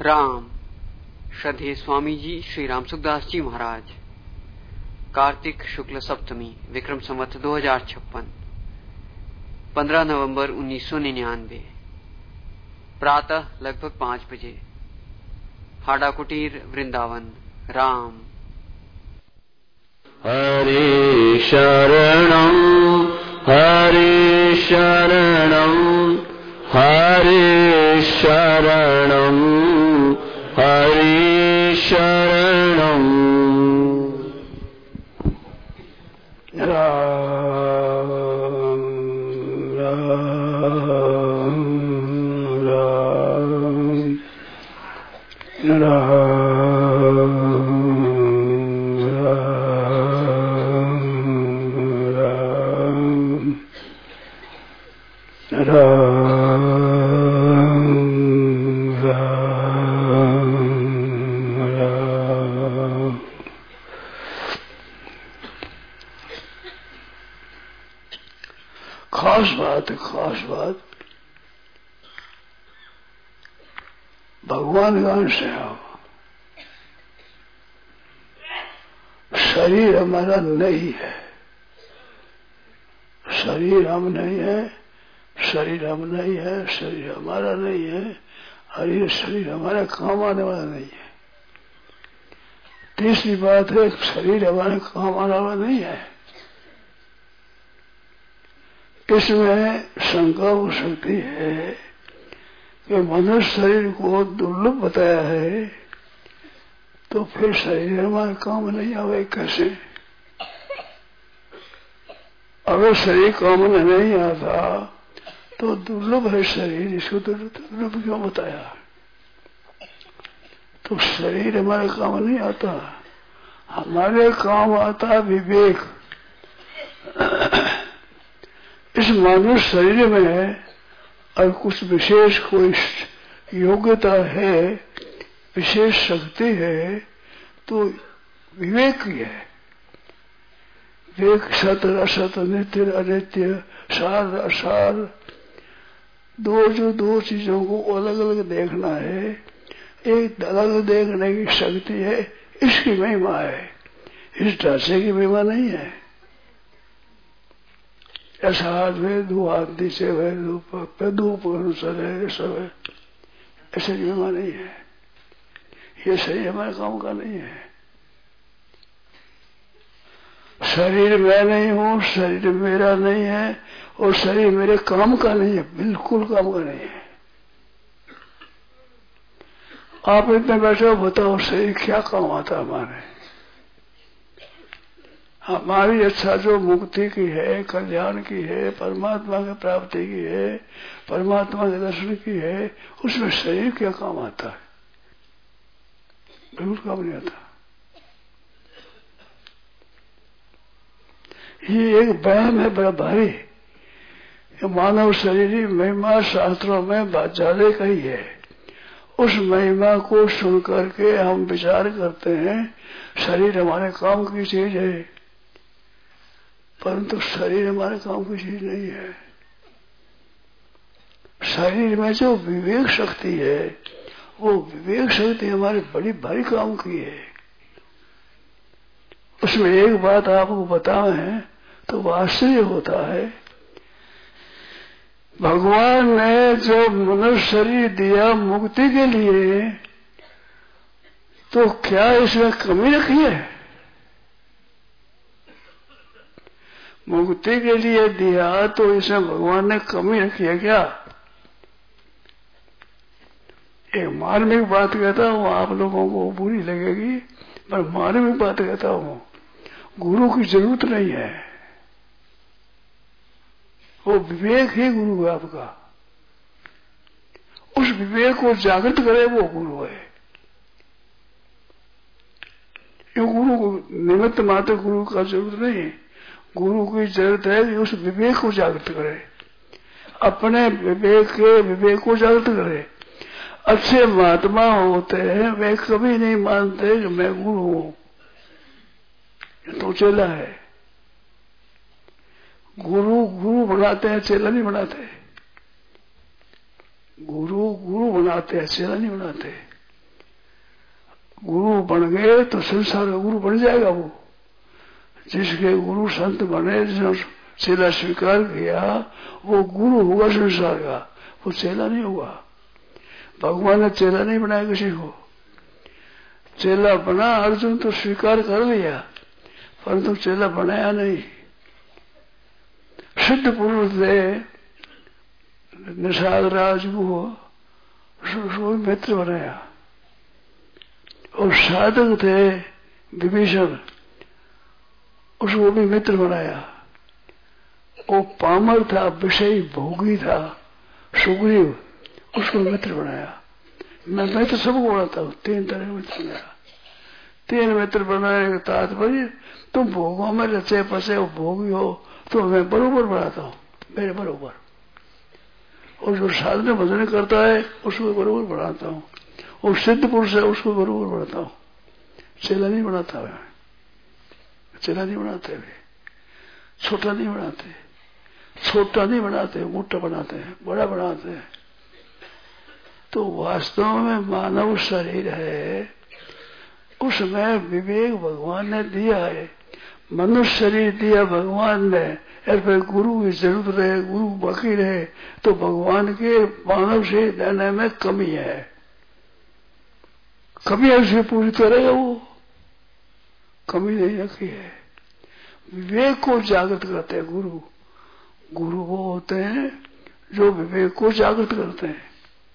राम श्रद्धेय स्वामी जी श्री राम सुखदास जी महाराज। कार्तिक शुक्ल सप्तमी विक्रम संवत 2056 15 नवंबर 1999 प्रातः लगभग 5 बजे हाड़ा कुटीर वृंदावन। राम हरे शरणं हरे शरणं हरे शरणं हरे शरणं। राम राम राम राम राम राम। खास बात है, खास बात भगवान का अंश है। शरीर हमारा नहीं है, शरीर हम नहीं है, शरीर हम नहीं है, शरीर हमारा नहीं है, और ये शरीर हमारा काम आने वाला नहीं है। तीसरी बात है, शरीर हमारे काम आने वाला नहीं है। इसमें शंका हो सकती है कि मनुष्य शरीर को दुर्लभ बताया है, तो फिर शरीर हमारे काम नहीं आवे कैसे? अगर शरीर काम में नहीं आता तो दुर्लभ है शरीर, इसको दुर्लभ क्यों बताया? तो शरीर हमारे काम नहीं आता, हमारे काम आता विवेक। इस मानव शरीर में और कुछ विशेष कोई योग्यता है, विशेष शक्ति है, तो विवेक ही है। विवेक सत्य असत, नित्य अनित्य, सार असार, दो चीजों को अलग अलग देखना है। एक अलग देखने की शक्ति है, इसकी महिमा है, इस ढांचे की महिमा नहीं है। ऐसा हाथ में दो हाथ नीचे है, दो अनुसार है, सब है, ऐसे महिमा नहीं है। ये शरीर हमारे काम का नहीं है। शरीर मैं नहीं हूं, शरीर मेरा नहीं है, और शरीर मेरे काम का नहीं है, बिल्कुल काम का नहीं है। आप इतने बैठे हो, बताओ शरीर क्या काम आता हमारे? हमारी अच्छा जो मुक्ति की है, कल्याण की है, परमात्मा की प्राप्ति की है, परमात्मा के दर्शन की है, उसमें शरीर क्या काम आता है? बिल्कुल काम नहीं आता। ये एक वहम है बड़ा भारी। मानव शरीर की महिमा शास्त्रों में बहुत ज्यादा कही है। उस महिमा को सुन करके हम विचार करते हैं शरीर हमारे काम की चीज है, परंतु शरीर हमारे काम की चीज नहीं है। शरीर में जो विवेक शक्ति है, वो विवेक शक्ति हमारे बड़ी भारी काम की है। उसमें एक बात आपको बताएं तो आश्चर्य होता है। भगवान ने जो मनुष्य शरीर दिया मुक्ति के लिए, तो क्या इसमें कमी रखी है? मुक्ति के लिए दिया तो इसमें भगवान ने कमी रखी है क्या? एक मार्मिक बात कहता हूं, आप लोगों को बुरी लगेगी, पर मार्मिक बात कहता हूं, गुरु की जरूरत नहीं है। वो विवेक ही गुरु है आपका। उस विवेक को जागृत करे वो गुरु है। ये गुरु को निमित्त मात्र गुरु का जरूरत नहीं। गुरु की जरूरत है कि उस विवेक को जागृत करे, अपने विवेक को जागृत करे। अच्छे महात्मा होते हैं, वे कभी नहीं मानते कि मैं गुरु हूं, तो चेला है। गुरु बनाते हैं, चेला नहीं बनाते। गुरु बनाते हैं, चेला नहीं बनाते। गुरु बन गए तो संसार का गुरु बन जाएगा वो। जिसके गुरु संत बने, जिसने चेला स्वीकार किया, वो गुरु होगा संसार का, वो चेला नहीं होगा। भगवान ने चेला नहीं बनाया किसी को। चेला बना अर्जुन तो स्वीकार कर लिया, परंतु चेला बनाया नहीं। सिद्ध पुरुष थे निषाद राज उसको मित्र बनाया, और साधक थे विभीषण, उसको भी मित्र बनाया। वो पामर था, विषयी भोगी था सुग्रीव, उसको मित्र बनाया। मैं तो सबको बनाता हूँ, 3 तरह के मित्र बनाया। 3 मित्र बनाने का तात्पर्य, तुम भोगों में रचे पसे हो, भोगी हो, तो मैं बरोबर बनाता हूँ, मेरे बरोबर। और जो साधना भजन करता है उसको बरोबर बनाता हूँ, और सिद्ध पुरुष है उसको बरोबर बनाता हूँ। चेला नहीं बनाता है, चेला नहीं बनाते वे, छोटा नहीं बनाते, छोटा नहीं बनाते, मोटा बनाते हैं, बड़ा बनाते हैं। तो वास्तव में मानव शरीर है, उसमें विवेक भगवान ने दिया है। मनुष्य शरीर दिया भगवान ने, फिर गुरु की जरूरत रहे, गुरु बाकी रहे, तो भगवान के मानव शरीर देने में कमी है। कमी है उसे पूरी करेगा वो, कमी नहीं रखी है। विवेक को जागृत करते हैं गुरु। गुरु वो होते हैं जो विवेक को जागृत करते हैं।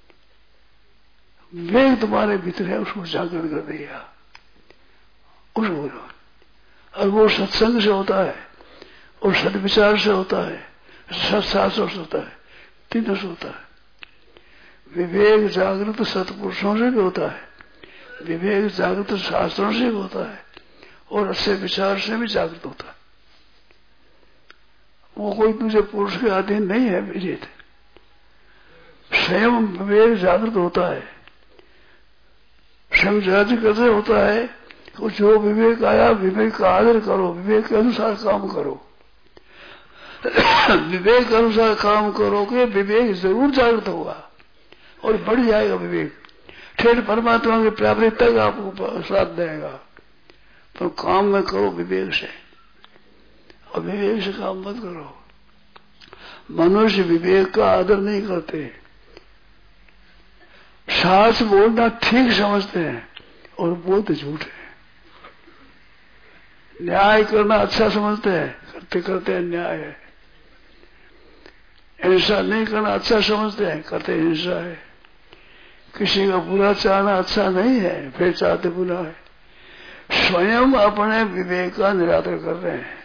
विवेक तुम्हारे भीतर है, उसको जागृत कर दिया उस गुरु। और वो सत्संग से होता है, और सदविचार से होता है, सत्शास्त्र से होता है, तीनों से होता है। विवेक जागृत सत्पुरुषों से भी होता है, विवेक जागृत शास्त्रों से भी होता है, और अच्छे विचार से भी जागृत होता है। वो कोई दूसरे पुरुष के अधीन नहीं है विजित। स्वयं विवेक जागृत होता है, स्वयं जागृत कैसे होता है? जो विवेक आया, विवेक का आदर करो, विवेक के अनुसार काम करो। विवेक के अनुसार काम करोगे, विवेक जरूर जागृत होगा और बढ़ जाएगा विवेक। ठेठ परमात्मा की प्राप्ति तक आपको साथ देगा, तो काम में करो विवेक से, और विवेक से काम मत करो। मनुष्य विवेक का आदर नहीं करते, सास बोलना ठीक समझते हैं और बोलते झूठ है। न्याय करना अच्छा समझते हैं, करते करते अन्याय है। हिंसा नहीं करना अच्छा समझते हैं, करते हिंसा है। किसी का बुरा चाहना अच्छा नहीं है, फिर चाहते बुरा है। स्वयं अपने विवेक का निरादर कर रहे हैं,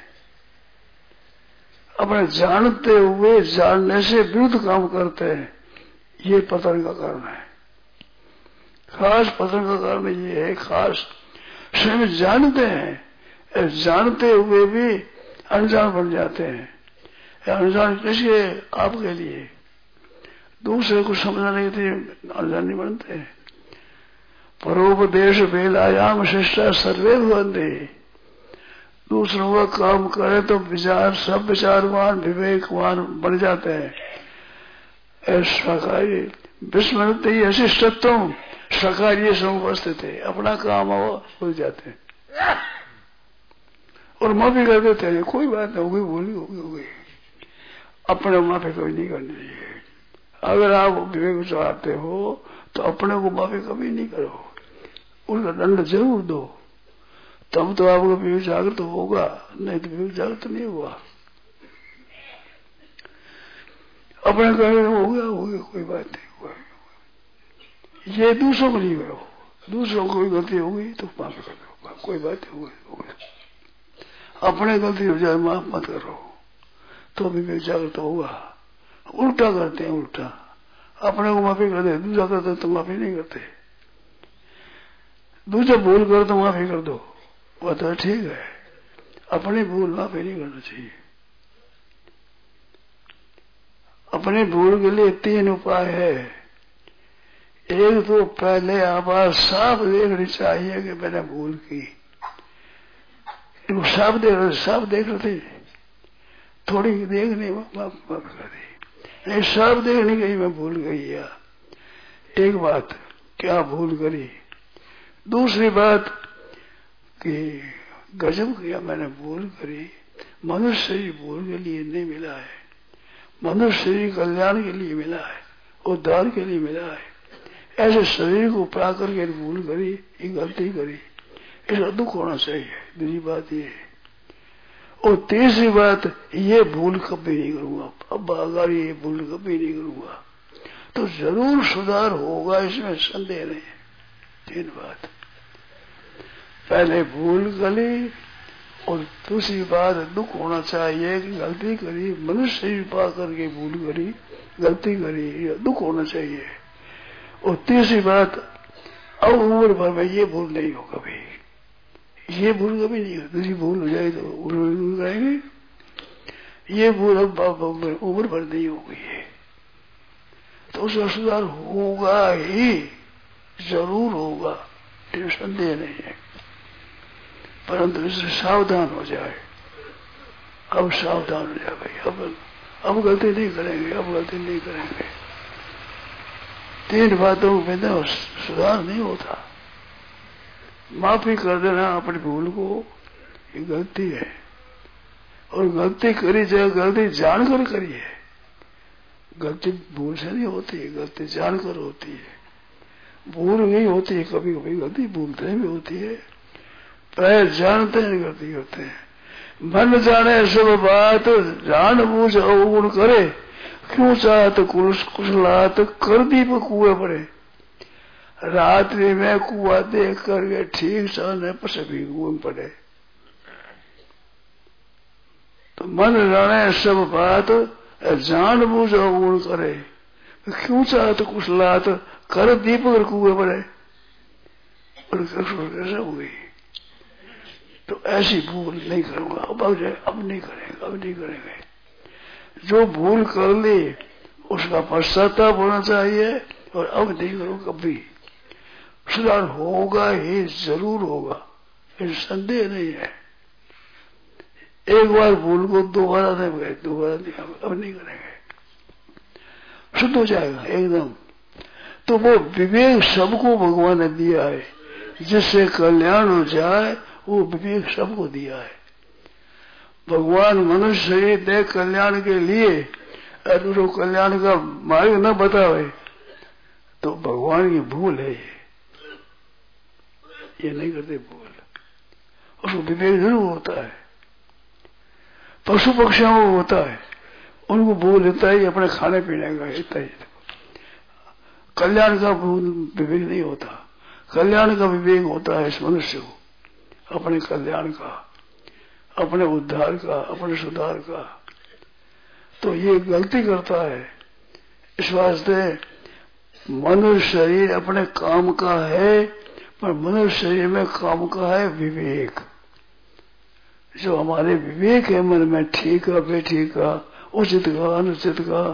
अपने जानते हुए जानने से विरुद्ध काम करते हैं। ये पतन का कारण है, खास पतन का कारण ये है। खास स्वयं जानते हैं, जानते हुए भी अनजान बन जाते हैं। अनजान किसके? आपके लिए। दूसरे को समझाने के लिए अनजान नहीं बनते। परोपदेश वेलायाम शिष्टा सर्वे भवन्ति। दूसरों का काम करे तो विचार, सब विचारवान विवेकवान बन जाते हैं। ऐसा विस्मृति ऐसी सत्यों सकार्य समुपस्थित है, अपना काम हो भूल जाते हैं और माफी कर देते हैं। कोई बात नहीं, होगी भूली होगी, अपने माफी कभी नहीं करनी चाहिए। अगर आप विवेक चाहते हो तो अपने को माफी कभी नहीं करो, उसका दंड जरूर दो, तब तो आपका विवेक जागृत होगा, नहीं तो विवेक जागृत नहीं होगा। अपने कहे हो गया कोई बात नहीं हुआ, ये दूसरों को नहीं करो। दूसरों को कोई गलती हो गई तो माफी कर दो, कोई बात नहीं हुई। अपने गलती हो जाए माफ मत करो, तो विवेक जागृत होगा। उल्टा करते हैं, उल्टा अपने को माफी कर दे, दूसरा करते तो माफी नहीं करते। दूसरा भूल कर तो माफी कर दो, वह तो ठीक है। अपनी भूल माफी नहीं करना चाहिए। अपने भूल के लिए 3 उपाय है। एक तो पहले आवाज साफ देखनी चाहिए कि मैंने भूल की। साफ देख रहे थे, थोड़ी देखने माफ कर दी। साफ देखने गई मैं भूल गई या एक बात क्या भूल करी। दूसरी बात कि गजब किया मैंने, भूल करी। मनुष्य शरीर भूल के लिए नहीं मिला है, मनुष्य शरीर कल्याण के लिए मिला है, उद्धार के लिए मिला है। ऐसे शरीर को पा करके भूल करी, ये गलती करी, इसका दुख होना चाहिए। दूसरी बात ये है। और तीसरी बात, ये भूल कभी नहीं करूंगा, अब अगर ये भूल कभी नहीं करूंगा तो जरूर सुधार होगा, इसमें संदेह नहीं। तीन बात, पहले भूल गली, और दूसरी बात दुख होना चाहिए कि गलती करी, मनुष्य शरीर पा करके भूल करी, गलती करी, ये दुख होना चाहिए। और तीसरी बात, अब उम्र भर में ये भूल नहीं हो कभी, ये भूल कभी नहीं हो। दूसरी भूल हो जाए तो भूल करेंगे, ये भूल अब उम्र भर नहीं होगी है, तो उसका सुधार होगा ही, जरूर होगा, इसमें संदेह नहीं है। परंतु इससे सावधान हो जाए, अब सावधान हो जाए भाई, अब गलती नहीं करेंगे, अब गलती नहीं करेंगे। तीन बातों में तो सुधार नहीं होता। माफी कर देना अपनी भूल को, ये गलती है, और गलती करी जाए, गलती जानकर करी है। गलती भूल से नहीं होती है, गलती जानकर होती है। भूल नहीं होती है, कभी कभी गलती भूलते भी होती है, प्राय जानते हैं गलती करते हैं। मन जाने सब बात, जान बूझ अवगुण करे, क्यों चाहत कुशलात, कर दीप कुएं पड़े। रात्रि में कुआ देख करके ठीक चलने पर सभी कुएं पड़े। तो मन जाने सब बात, जान बूझ अवगुण करे, क्यों चाहत कुशलात, कर दीप कर कुएं पड़े। और कैसे हो गई? तो ऐसी भूल नहीं करूंगा, अब नहीं करेंगे, अब नहीं करेंगे। जो भूल कर ली उसका पश्चाताप होना चाहिए, और अब नहीं करूंगा कभी। सुधार होगा ही, जरूर होगा, इसमें संदेह नहीं है। एक बार भूल को दोबारा नहीं करें, दोबारा नहीं, अब नहीं करेंगे, शुद्ध हो जाएगा एकदम। तो वो विवेक सबको भगवान ने दिया है, जिससे कल्याण हो जाए, वो विवेक सबको दिया है। भगवान मनुष्य शरीर दे कल्याण के लिए, अगर कल्याण का मार्ग न बतावे तो भगवान की भूल है। ये नहीं करते भूल, उसको विवेक जरूर होता है। पशु पक्षियों को होता है, उनको भूल होता है अपने खाने पीने का, इतना ही। कल्याण का भूल विवेक नहीं होता, कल्याण का विवेक होता है इस मनुष्य को, अपने कल्याण का, अपने उद्धार का, अपने सुधार का। तो ये गलती करता है। इस वास्ते मनुष्य शरीर अपने काम का है, पर मनुष्य शरीर में काम का है विवेक। जो हमारे विवेक है मन में, ठीक का बेठीक का, उचित का अनुचित का,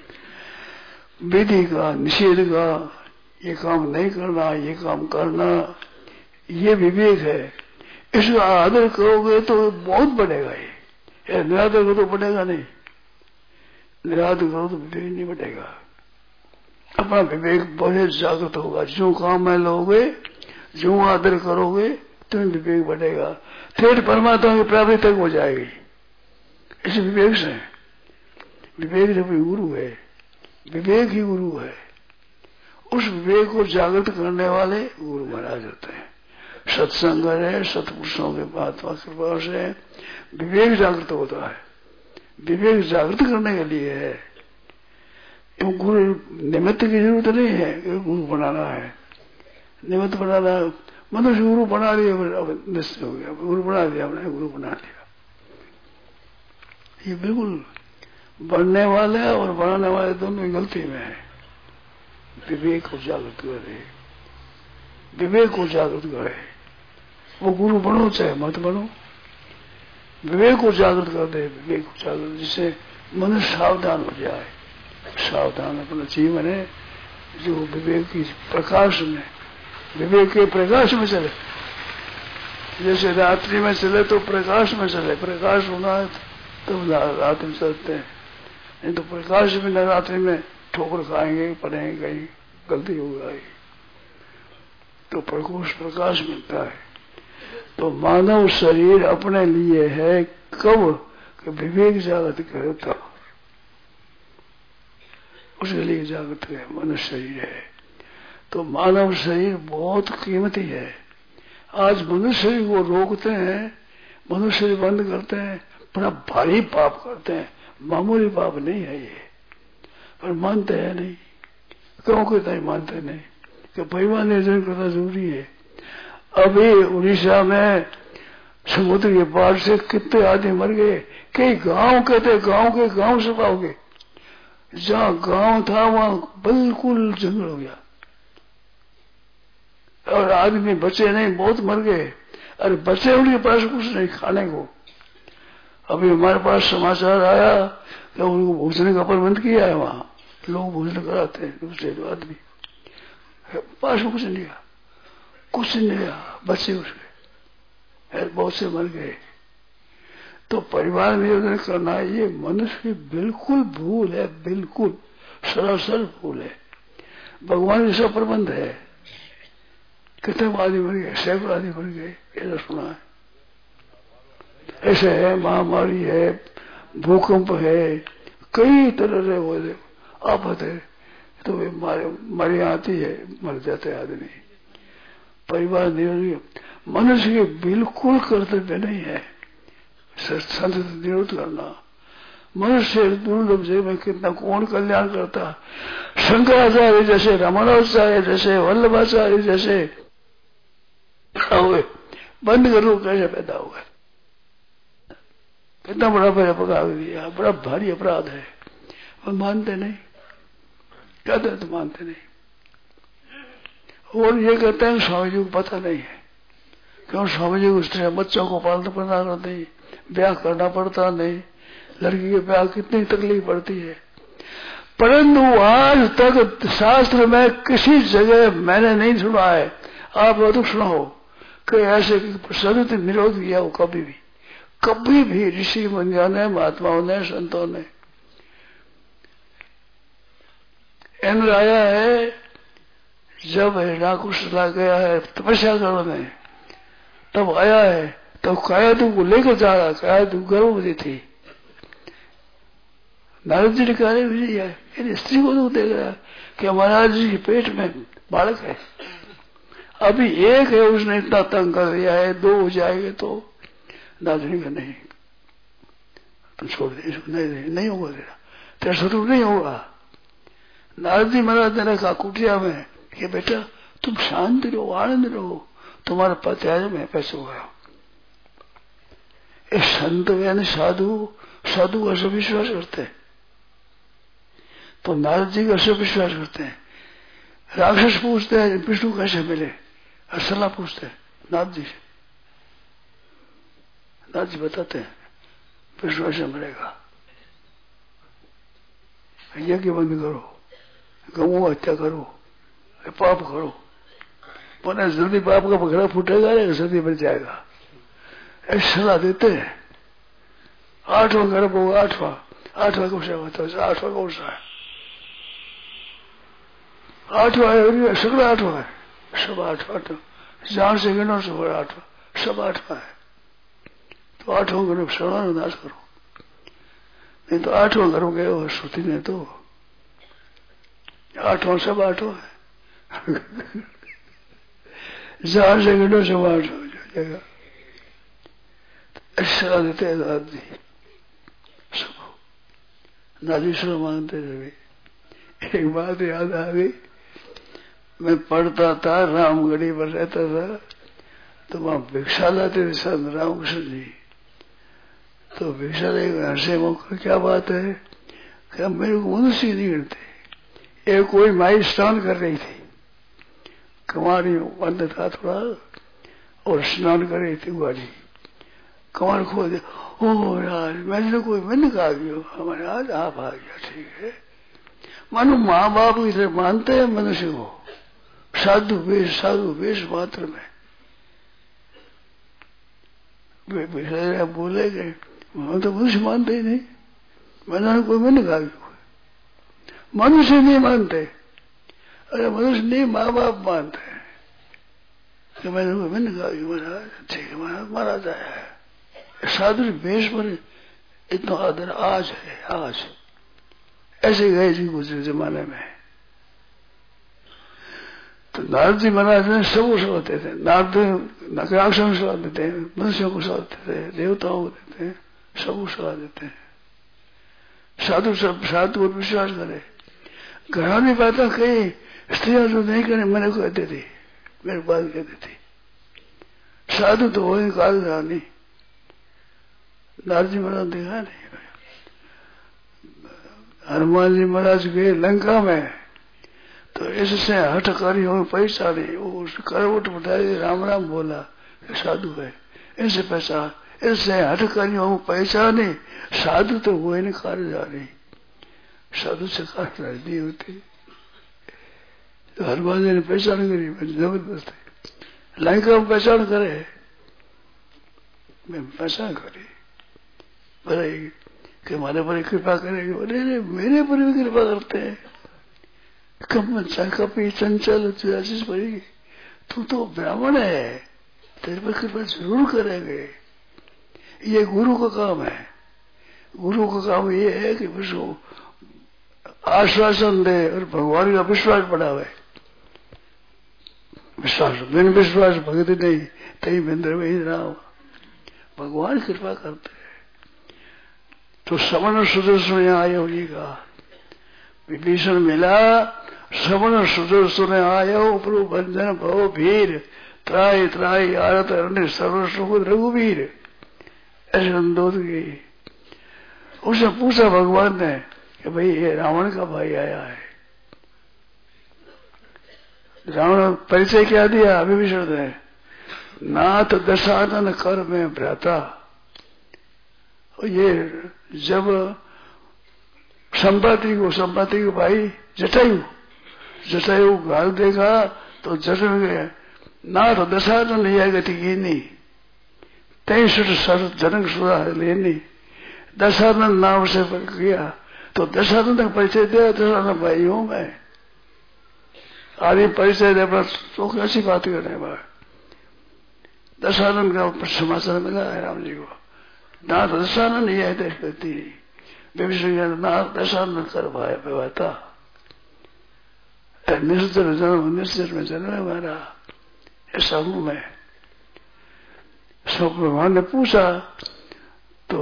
विधि का निषेध का, ये काम नहीं करना, ये काम करना, ये विवेक है। इसका आदर करोगे तो बहुत बढ़ेगा। ये निरादर करो तो बढ़ेगा नहीं, निरादर करो तो विवेक नहीं बढ़ेगा। अपना विवेक बहुत जागृत होगा। जो काम में लोगे, जो आदर करोगे, तुम्हें विवेक बढ़ेगा, फिर परमात्मा की प्राप्ति तक हो जाएगी। इस विवेक से, विवेक जब गुरु है, विवेक ही गुरु है। उस विवेक को जागृत करने वाले गुरु महाराज होते हैं। सत्संग है, सत्पुरुषों के महात्मा कृपा से विवेक जागृत होता है। विवेक जागृत करने के लिए है, गुरु निमित्त की जरूरत नहीं है कि गुरु बनाना है। निमित्त बनाना, मनुष्य गुरु बना लिया, अब निश्चय हो गया, गुरु बना दिया हमने, गुरु बना लिया। ये बिल्कुल बनने वाले और बनाने वाले दोनों की गलती में है। विवेक को जागृत करे, विवेक को जागृत करे। वो गुरु बनो चाहे मत बनो, विवेक को जागृत कर दे, विवेक को जागृत, जिससे मनुष्य सावधान हो जाए। सावधान अपना जीवन है जो विवेक की प्रकाश में, विवेक के प्रकाश में चले। जैसे रात्रि में चले तो प्रकाश में चले, प्रकाश होना है तो रात्रि में चलते हैं, नहीं तो प्रकाश में न रात्रि में ठोकर खाएंगे, पड़ेंगे, कहीं गलती हो जाएगी। तो प्रकाश मिलता है। तो मानव शरीर अपने लिए है कब कि विवेक जागृत करे तब, उसके लिए जागृत है, मनुष्य शरीर है। तो मानव शरीर बहुत कीमती है। आज मनुष्य शरीर को रोकते हैं, मनुष्य शरीर बंद करते हैं, बड़ा भारी पाप करते हैं। मामूली पाप नहीं है ये, पर मानते हैं नहीं। क्यों कहते हैं मानते नहीं कि परिवार निर्जन करना जरूरी है। अभी उड़ीसा में समुद्र के पार से कितने आदमी मर गए। कई गांव कहते, गांव के गांव सफा हो गए। जहां गांव था वहां बिल्कुल जंगल हो गया और आदमी बचे नहीं, बहुत मर गए। अरे बचे उनके पास कुछ नहीं खाने को। अभी हमारे पास समाचार आया कि उनको भोजन का प्रबंध किया है, वहां लोग भोजन कराते हैं। दूसरे आदमी पास में कुछ नहीं, कुछ नहीं, बचे उसके, बहुत से मर गए। तो परिवार नियोजन करना ये मनुष्य की बिल्कुल भूल है, बिल्कुल सरासर भूल है। भगवान जैसा प्रबंध है। कितने आदमी मर गए, सैकड़ों आदमी मर गए, ऐसा सुना है। ऐसे है, महामारी है, भूकंप है, कई तरह से वो आफत है, तो वे मरी आती है, मर जाते आदमी। परिवार नियोजन मनुष्य के बिल्कुल कर्तव्य नहीं है। संत निरोध करना मनुष्य दुर्लभ जीव में कितना कौन कल्याण करता। शंकराचार्य जैसे, रमणाचार्य जैसे, वल्लभाचार्य जैसे हुए, बंद करो कैसे पैदा हुआ। कितना बड़ा अपराध दिया, बड़ा भारी अपराध है, और मानते नहीं, कहते तो मानते नहीं। और ये कहते हैं स्वामी जी को पता नहीं है। क्यों? स्वामी जी उस तरह बच्चों को पालन करना नहीं, ब्याह करना पड़ता नहीं, लड़की के ब्याह कितनी तकलीफ पड़ती है। परंतु आज तक शास्त्र में किसी जगह मैंने नहीं सुना है, आप तो सुनाओ कि ऐसे सदित निरोध किया हो। कभी भी ऋषि मुनियों ने, महात्माओं ने, संतों ने। इंद्र आया है, जब हिरणाकुश ला गया है तपस्या करने, तब आया है, तब कायदू को लेकर जा रहा। कायदू गर्भवती थी। नारद जी ने कहा है, स्त्री को तो देख रहा कि महाराज जी के पेट में बालक है, अभी एक है, उसने इतना तंग कर दिया है, दो हो जाएंगे तो। नारद जी का नहीं, तुम छोड़ दे इसको, नहीं होगा तेरा, तेरा स्वरूप नहीं होगा। नारद जी महाराज ने रखा कुटिया में कि बेटा तुम शांत रहो, आनंद रहो, तुम्हारा पति आज में पैसे होगा। संत यानी साधु का सब विश्वास करते हैं, तो नारद जी का सब विश्वास करते हैं। राक्षस पूछते हैं विष्णु कैसे मिले, सलाह पूछते हैं नारद जी से। नारद जी बताते हैं विष्णु ऐसे मिलेगा, यज्ञ बंद करो, गऊ हत्या करो, पाप करो, वरना जल्दी पाप का बकरा फूटेगा, जल्दी बच जाएगा। ऐसी सलाह देते हैं। 8वां गर्भ होगा, 8वां कौन सा होता है? 8वां कौन सा है? 8वां है, सगड़ा 8वां है, सब 8वां, जान से गिनो सब 8वां, सब 8वां है। तो 8वां गर्भ सर्वान नाश करो, नहीं तो 8वां गर्भ गए हो श्रुति ने तो 8वां सब 8वां है। जान से गिनो सब 8वां हो जाएगा। ऐसा देते हैं नारद जी सब, नारीश्वर मांगते थे। एक बात याद आ गई, मैं पढ़ता था, रामगढ़ी पर रहता था, तो वहां भिक्षा लाते थे संत रामकृष्ण जी। तो भिक्षा लेकर हंसे, मौका क्या बात है, क्या मेरे को मनुष्य नहीं गिनते। एक कोई माई स्नान कर रही थी, कुमारी बंद था थोड़ा, और स्नान कर रही थी गुआरी, कमर खोल दे। ओ यार मैंने कहा हमारे आज आप आ गया, ठीक है। मानो माँ बाप की तरह मानते हैं मनुष्य को, साधु वेश मात्र में बोले गए, हम तो मनुष्य मानते ही नहीं। मैंने कहा मनुष्य नहीं मानते। अरे मनुष्य नहीं, माँ बाप मानते हैं। कि मैंने कहा कि महाराज ठीक है महाराज, महाराज आया है साधु वेश पर इतना आदर आज है, आज ऐसे गए जी गुजरे जमाने में। तो नारद जी महाराज ने सबको सलाहते थे, नारद नगराक्षों को सलाह देते हैं, मनुष्यों को सलाह देते हैं, देवताओं को देते हैं, सबको सलाह देते हैं। साधु सब साधु पर विश्वास करे। घरानी बातें कही स्त्रियां जो नहीं करे मैंने को कहते थे, मेरे बात कहती थी। साधु तो वही काल नहीं। नारद जी महाराज देखा नहीं। हनुमान जी महाराज गए लंका में तो इससे हठकारियों में पहचाने, वो करवट बताई राम राम बोला, साधु है इनसे पहचान, इससे हठकारियों में पहचाने। साधु तो वो नहीं कार्य जा रही, साधु से कार्य नहीं होती। तो हनुमान जी ने पहचान करी जबरदस्ती, लंका में पहचान करे, मैं पहचान करी बड़े कि हमारे पर कृपा करेगी। बोले मेरे पर भी कृपा करते हैं। कपी चंचल आशीष पड़ेगी, तू तो ब्राह्मण है, तेरे पर कृपा जरूर करेंगे। ये गुरु का काम है। गुरु का काम ये है कि उसको आश्वासन दे और भगवान का विश्वास बढ़ावे। विश्वास बिन विश्वास भगत नहीं, तई बिंद्र में ही राम। भगवान कृपा करते हैं। तो श्रवण सुदर्शन आए होगी का विभीषण मिला, श्रवण सुदर्शन आयो प्रभु बंधन भव भीर, त्राय त्राय आरत अरण्य सर्व सुख रघुवीर। ऐसे अंदोद गई। उसने पूछा भगवान ने कि भाई ये रावण का भाई आया है। रावण परिचय क्या दिया विभीषण ने? नाथ दशानन कर में भ्राता। ये जब संपाति को भाई जटायु गाल देगा तो जटन गए, नाथ दशानन यह गति की नहीं, तय जनक सुधा लेनी। दशानन नाम से किया तो दशानन का परिचय दिया, दशानन भाई हूं मैं। आदि परिचय दे तो कैसी बात कर रहे हैं? दशानन का समाचार मिला है राम जी को, नाथ दशानन यह गति। विभीषण नाथ दशानन कर भाई बेवाता, निश्चर जन्म निश्चर में जन्म है हमारा, ऐसा हूं मैं। सब भगवान ने पूछा तो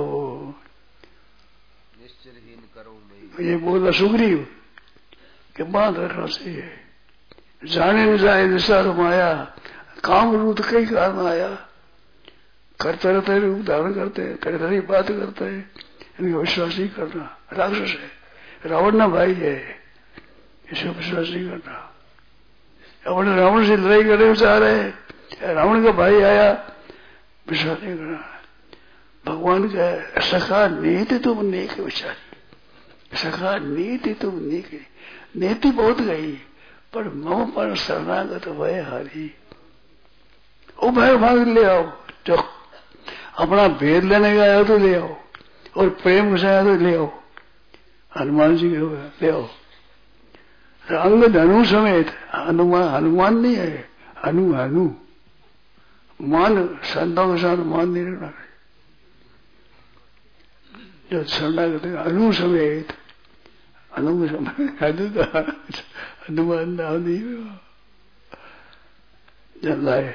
निश्चरहीन करो ये बोला सुग्रीव कि बांध रखना चाहिए। जाने न जाए निसार माया, काम रूप कई कारण आया। करते रहते रूप धारण करते, तरह तरह बात करते हैं, इनका विश्वास नहीं करना। राक्षस है, रावण ना भाई है, इसका विश्वास नहीं करना। अपने रावण से लड़ाई करने जा रहे, रावण का भाई आया, विश्वास नहीं करना। भगवान का सखा नीति तुम नेक विचारी, सखा नीति तुम नेक। नीति बहुत गई पर मम पर शरणागत भय हारी। वो भय भाग ले आओ, जो अपना भेद लेने का आया तो ले आओ, और प्रेम से आया तो ले आओ। हनुमान जी के ले आओ, अंग धनु समेत। हनुमान नहीं है, हनु मान संतों के साथ मान नहीं रखना। जो शरणागत अनु समेत, हनुमान नाम नहीं जब लाए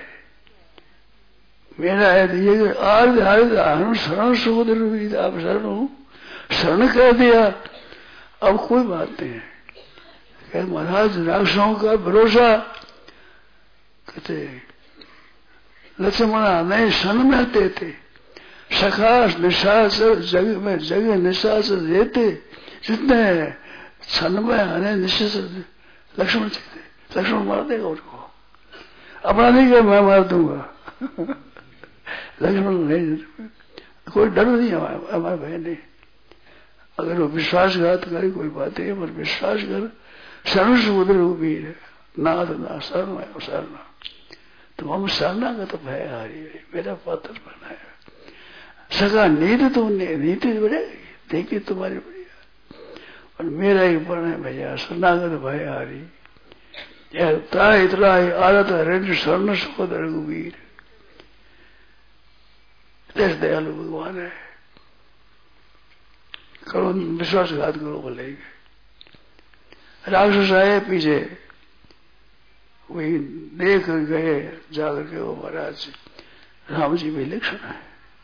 मेरा है। ये आर्ध शरण सुखद आप शरण हो, शरण कह दिया, अब कोई बात नहीं है। महाराज राक्षसों का भरोसा कहते लक्ष्मणा नहीं सन में देते, सखास निशास जग में जगह निशास देते, जितने सन में आने निश्चित लक्ष्मण देते। लक्ष्मण मार देगा उसको, अपना नहीं कर मैं मार दूंगा। लक्ष्मण नहीं, कोई डर नहीं हमारे भाई नहीं। अगर वो विश्वासघात करे कोई बात है, पर विश्वास कर शरण समुद्र वीर नाथ ना शरण है शरण। तो हम शरणागत तो भय हारी, मेरा पात्र बनाया। सगा नीति तुमने नीति बढ़ेगी, देखी तुम्हारी बढ़िया, और मेरा ही बने भैया शरणागत भय हारी। त्राय त्राय आदत हरण स्वर्ण सहोदर रघुवीर। देश दयालु भगवान है, करो विश्वासघात करो बोलेंगे। राक्षस आए पीछे, वही देख गए जाकर के वो महाराज राम जी भी लक्षण है।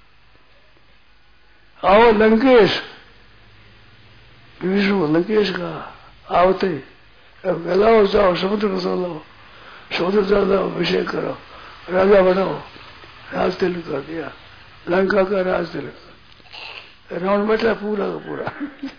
आओ लंकेश, विष्णु लंकेश का आवते अब गलाओ जाओ समुद्र को चलो, समुद्र चलो अभिषेक करो, राजा बनाओ, राज तिलक कर दिया, लंका का राज तिलक। रावण बैठा पूरा का पूरा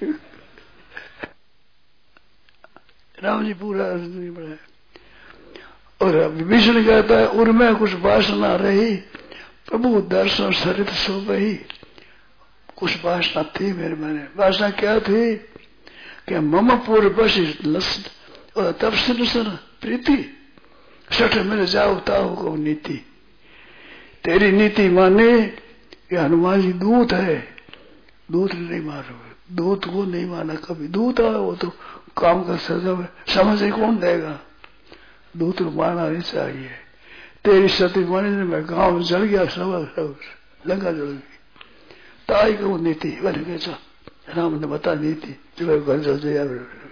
राम जी पूरा नहीं बढ़ाया। और विभीषण कहता है उर्मे कुछ वासना रही, प्रभु दर्शन सरित शोभही। कुछ वासना थी मेरे मैंने, वासना क्या थी कि मम पूर्व बसी लस्त और तब से प्रीति सठ मेरे जाओ ताओ को नीति। तेरी नीति माने कि हनुमान जी दूत है, दूत नहीं मारोगे, दूत को नहीं माना कभी। दूत आए वो तो काम का सजा समझ कौन देगा, दूत माना नहीं चाहिए। तेरी सती मानी में गांव जल गया, सब लंका जल गई। ताई को नीति बन गया, राम ने बता नीति जो घर जल जाए।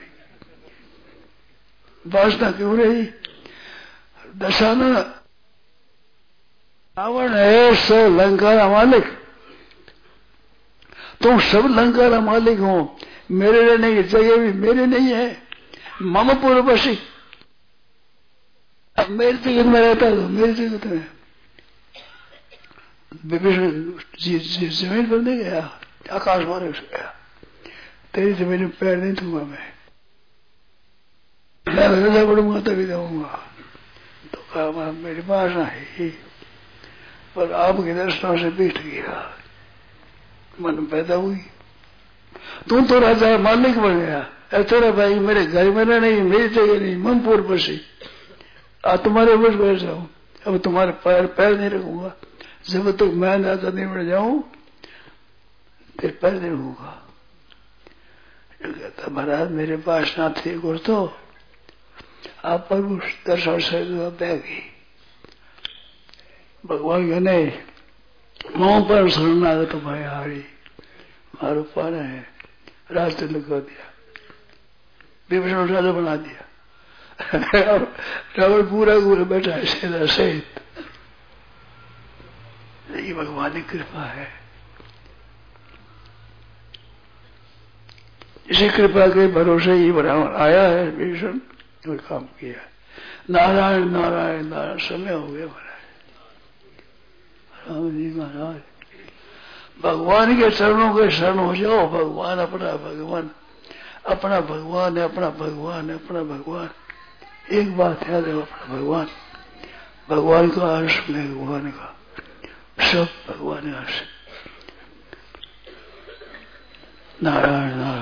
वासना क्यों रही? दशाना रावण है सब लंका का मालिक, तुम सब लंका का मालिक हो, मेरे रहने की जगह भी मेरे नहीं है। मम पूर्वशी, अब मेरी जगत में रहता है तो मेरी जगत में। विभीषण जमीन पर नहीं गया, आकाश मारे गया, तेरी जमीन में पैर नहीं दूंगा मैं राजा बढ़ूंगा तभी दूंगा। तो कहा मेरी भाषा है, पर आपके दर्शनों से बीत गया, मन पैदा हुई। तुम तो राजा मालिक बन गया, तेरा भाई मेरे घर में नहीं, मेरी जगह नहीं, मन पूर्व बसी। तुम्हारे ऊपर बैठ जाऊं, अब तुम्हारे पैर नहीं रखूंगा, जब तक मैं राजा नहीं बन जाऊं फिर पैर नहीं रखूंगा। कहता महाराज मेरे पास ना थे गुर, तो आप पर दर्शन से बह गई। भगवान कहने मोह पर शरणागत भाई हारी, मारो पान है, राज तिलक कर दिया, विभीषण राजा बना दिया। रावण पूरा पूरा बैठा है सेना सहित। ये भगवान की कृपा है, इसी कृपा के भरोसे ही रावण आया है, विभीषण और काम किया। नारायण नारायण नारायण समय हो गया महाराज। राम जी महाराज भगवान के चरणों के शरण हो जाओ। भगवान अपना भगवान, अपना भगवान है, अपना भगवान है, अपना भगवान। एक बात याद है, अपना भगवान, भगवान का अंश में, भगवान का सब भगवान का अंश। नारायण नारायण।